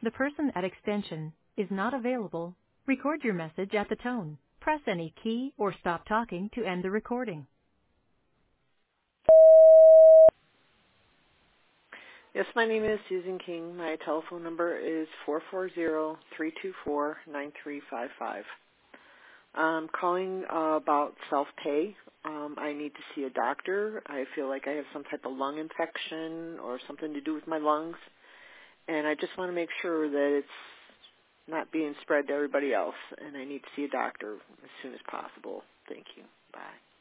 The person at extension is not available. Record your message at the tone. Press any key or stop talking to end the recording. Yes, my name is Susan King. My telephone number is 440-324-9355. I'm calling about self-pay. I need to see a doctor. I feel like I have some type of lung infection or something to do with my lungs, and I just want to make sure that it's not being spread to everybody else, and I need to see a doctor as soon as possible. Thank you. Bye.